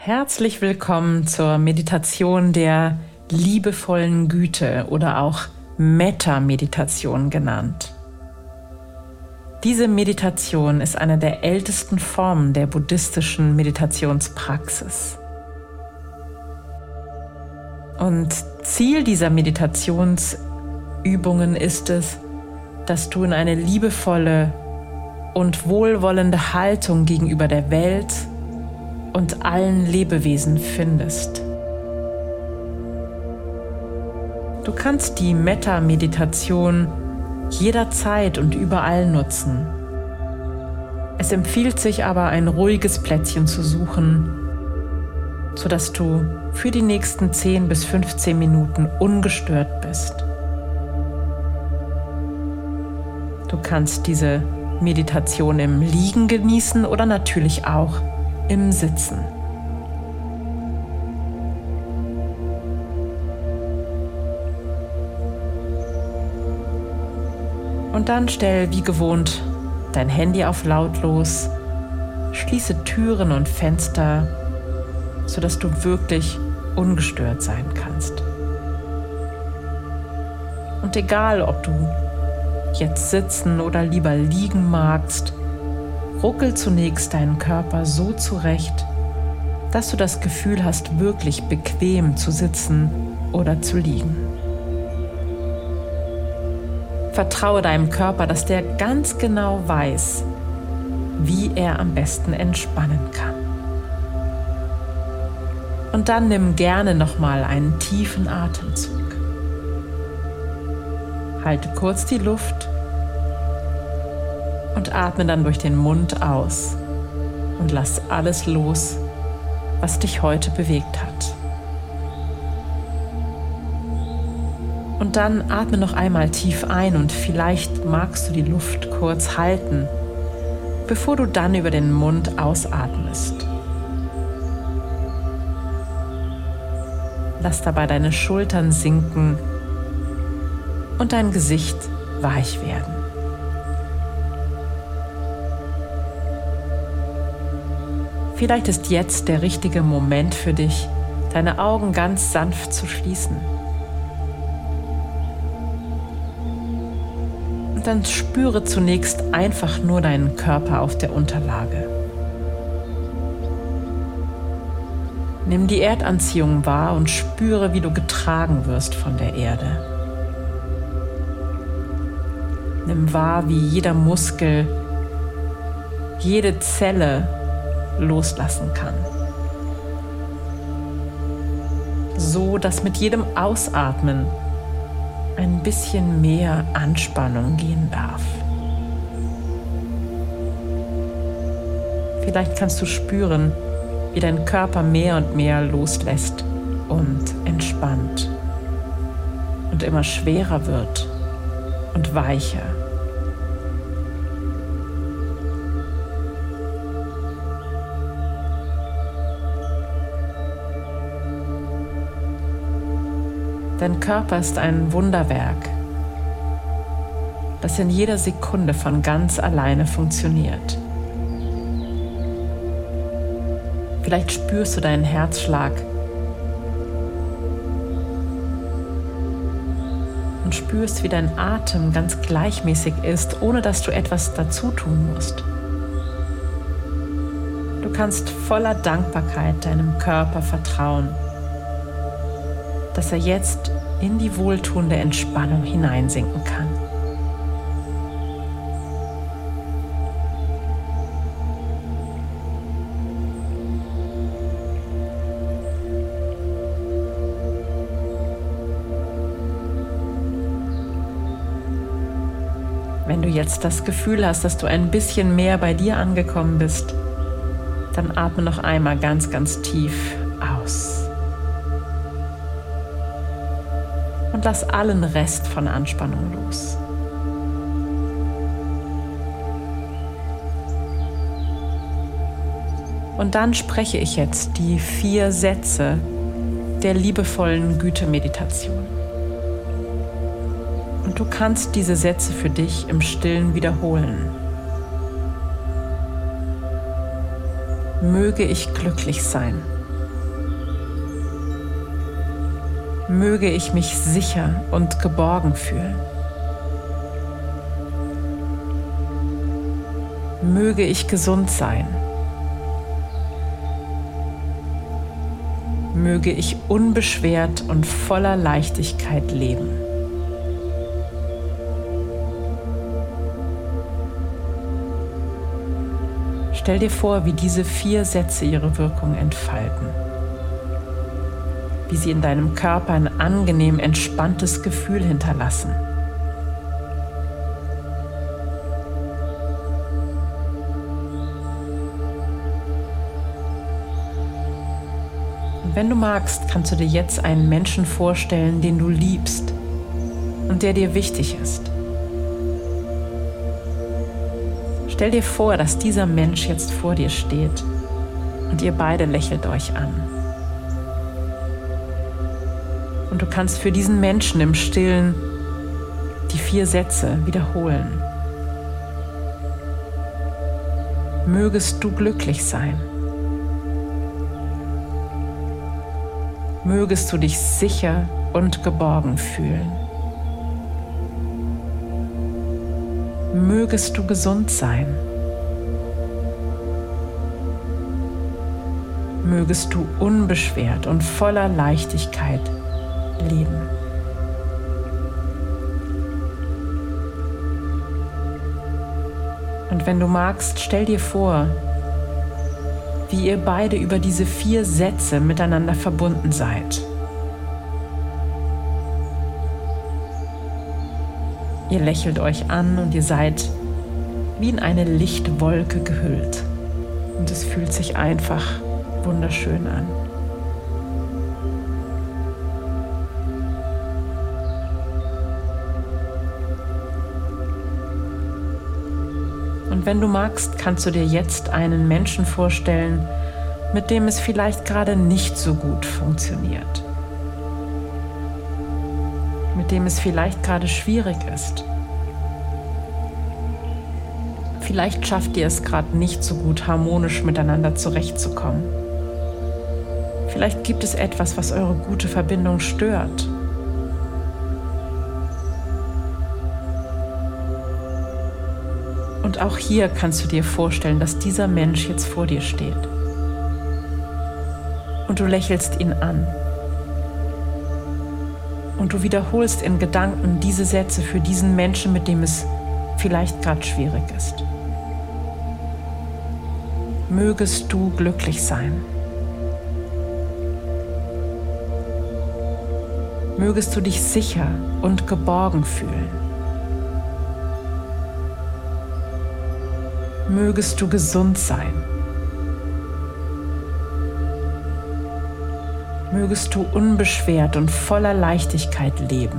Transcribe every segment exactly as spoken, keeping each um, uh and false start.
Herzlich willkommen zur Meditation der liebevollen Güte oder auch Metta-Meditation genannt. Diese Meditation ist eine der ältesten Formen der buddhistischen Meditationspraxis. Und Ziel dieser Meditationsübungen ist es, dass du in eine liebevolle und wohlwollende Haltung gegenüber der Welt und allen Lebewesen findest. Du kannst die Metta-Meditation jederzeit und überall nutzen. Es empfiehlt sich aber, ein ruhiges Plätzchen zu suchen, sodass du für die nächsten zehn bis fünfzehn Minuten ungestört bist. Du kannst diese Meditation im Liegen genießen oder natürlich auch im Sitzen. Und dann stell wie gewohnt dein Handy auf lautlos, schließe Türen und Fenster, sodass du wirklich ungestört sein kannst. Und egal, ob du jetzt sitzen oder lieber liegen magst, ruckel zunächst deinen Körper so zurecht, dass du das Gefühl hast, wirklich bequem zu sitzen oder zu liegen. Vertraue deinem Körper, dass der ganz genau weiß, wie er am besten entspannen kann. Und dann nimm gerne nochmal einen tiefen Atemzug. Halte kurz die Luft und atme dann durch den Mund aus und lass alles los, was dich heute bewegt hat. Und dann atme noch einmal tief ein und vielleicht magst du die Luft kurz halten, bevor du dann über den Mund ausatmest. Lass dabei deine Schultern sinken und dein Gesicht weich werden. Vielleicht ist jetzt der richtige Moment für dich, deine Augen ganz sanft zu schließen. Und dann spüre zunächst einfach nur deinen Körper auf der Unterlage. Nimm die Erdanziehung wahr und spüre, wie du getragen wirst von der Erde. Nimm wahr, wie jeder Muskel, jede Zelle loslassen kann. So, dass mit jedem Ausatmen ein bisschen mehr Anspannung gehen darf. Vielleicht kannst du spüren, wie dein Körper mehr und mehr loslässt und entspannt und immer schwerer wird und weicher. Dein Körper ist ein Wunderwerk, das in jeder Sekunde von ganz alleine funktioniert. Vielleicht spürst du deinen Herzschlag und spürst, wie dein Atem ganz gleichmäßig ist, ohne dass du etwas dazu tun musst. Du kannst voller Dankbarkeit deinem Körper vertrauen, dass er jetzt in die wohltuende Entspannung hineinsinken kann. Wenn du jetzt das Gefühl hast, dass du ein bisschen mehr bei dir angekommen bist, dann atme noch einmal ganz, ganz tief aus. Und lass allen Rest von Anspannung los. Und dann spreche ich jetzt die vier Sätze der liebevollen Güte-Meditation. Und du kannst diese Sätze für dich im Stillen wiederholen. Möge ich glücklich sein. Möge ich mich sicher und geborgen fühlen. Möge ich gesund sein. Möge ich unbeschwert und voller Leichtigkeit leben. Stell dir vor, wie diese vier Sätze ihre Wirkung entfalten, wie sie in deinem Körper ein angenehm entspanntes Gefühl hinterlassen. Und wenn du magst, kannst du dir jetzt einen Menschen vorstellen, den du liebst und der dir wichtig ist. Stell dir vor, dass dieser Mensch jetzt vor dir steht und ihr beide lächelt euch an. Und du kannst für diesen Menschen im Stillen die vier Sätze wiederholen. Mögest du glücklich sein. Mögest du dich sicher und geborgen fühlen. Mögest du gesund sein. Mögest du unbeschwert und voller Leichtigkeit leben. Und wenn du magst, stell dir vor, wie ihr beide über diese vier Sätze miteinander verbunden seid. Ihr lächelt euch an und ihr seid wie in eine Lichtwolke gehüllt. Und es fühlt sich einfach wunderschön an. Und wenn du magst, kannst du dir jetzt einen Menschen vorstellen, mit dem es vielleicht gerade nicht so gut funktioniert. Mit dem es vielleicht gerade schwierig ist. Vielleicht schafft ihr es gerade nicht so gut, harmonisch miteinander zurechtzukommen. Vielleicht gibt es etwas, was eure gute Verbindung stört. Und auch hier kannst du dir vorstellen, dass dieser Mensch jetzt vor dir steht. Und du lächelst ihn an. Und du wiederholst in Gedanken diese Sätze für diesen Menschen, mit dem es vielleicht gerade schwierig ist. Mögest du glücklich sein. Mögest du dich sicher und geborgen fühlen. Mögest du gesund sein. Mögest du unbeschwert und voller Leichtigkeit leben.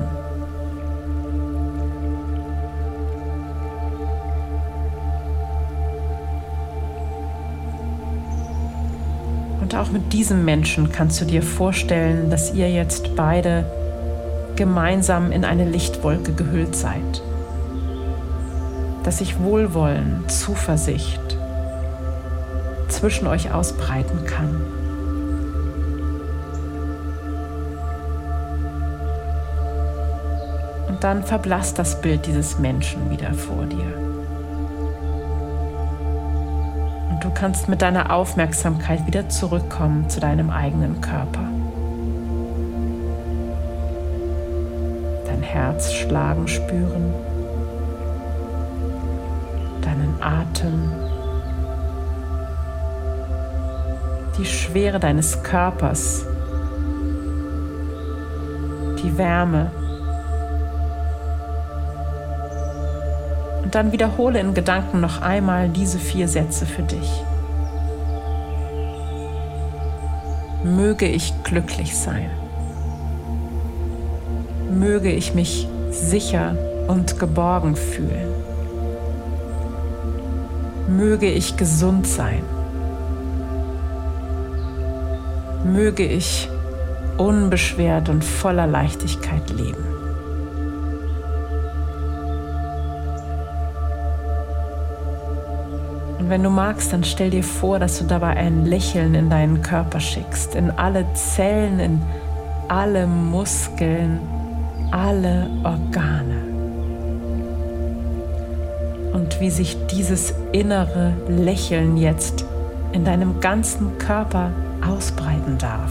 Und auch mit diesem Menschen kannst du dir vorstellen, dass ihr jetzt beide gemeinsam in eine Lichtwolke gehüllt seid. Dass sich Wohlwollen, Zuversicht zwischen euch ausbreiten kann. Und dann verblasst das Bild dieses Menschen wieder vor dir. Und du kannst mit deiner Aufmerksamkeit wieder zurückkommen zu deinem eigenen Körper. Dein Herz schlagen spüren. Deinen Atem, die Schwere deines Körpers, die Wärme. Und dann wiederhole in Gedanken noch einmal diese vier Sätze für dich. Möge ich glücklich sein. Möge ich mich sicher und geborgen fühlen. Möge ich gesund sein. Möge ich unbeschwert und voller Leichtigkeit leben. Und wenn du magst, dann stell dir vor, dass du dabei ein Lächeln in deinen Körper schickst, in alle Zellen, in alle Muskeln, alle Organe. Und wie sich dieses innere Lächeln jetzt in deinem ganzen Körper ausbreiten darf.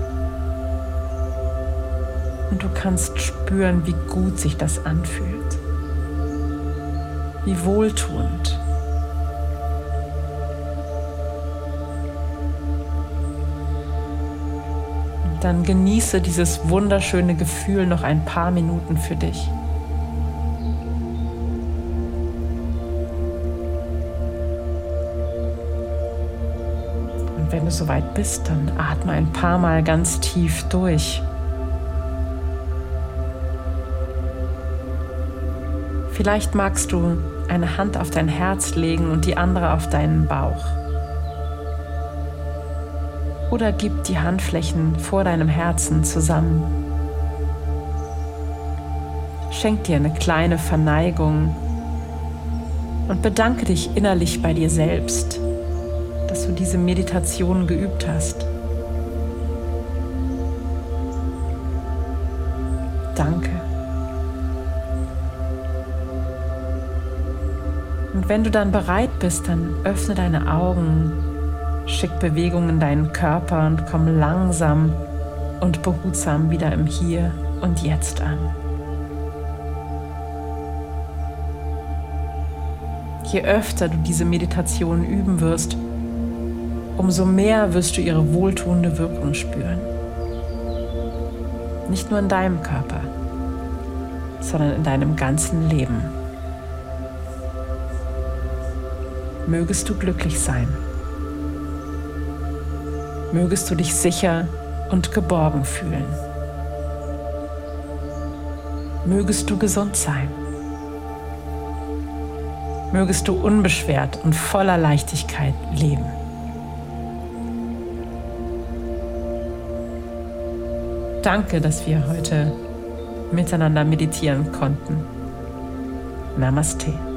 Und du kannst spüren, wie gut sich das anfühlt. Wie wohltuend. Und dann genieße dieses wunderschöne Gefühl noch ein paar Minuten für dich. Und wenn du soweit bist, dann atme ein paar Mal ganz tief durch. Vielleicht magst du eine Hand auf dein Herz legen und die andere auf deinen Bauch. Oder gib die Handflächen vor deinem Herzen zusammen. Schenk dir eine kleine Verneigung und bedanke dich innerlich bei dir selbst, dass du diese Meditation geübt hast. Danke. Und wenn du dann bereit bist, dann öffne deine Augen, schick Bewegung in deinen Körper und komm langsam und behutsam wieder im Hier und Jetzt an. Je öfter du diese Meditation üben wirst, umso mehr wirst du ihre wohltuende Wirkung spüren. Nicht nur in deinem Körper, sondern in deinem ganzen Leben. Mögest du glücklich sein. Mögest du dich sicher und geborgen fühlen. Mögest du gesund sein. Mögest du unbeschwert und voller Leichtigkeit leben. Danke, dass wir heute miteinander meditieren konnten. Namaste.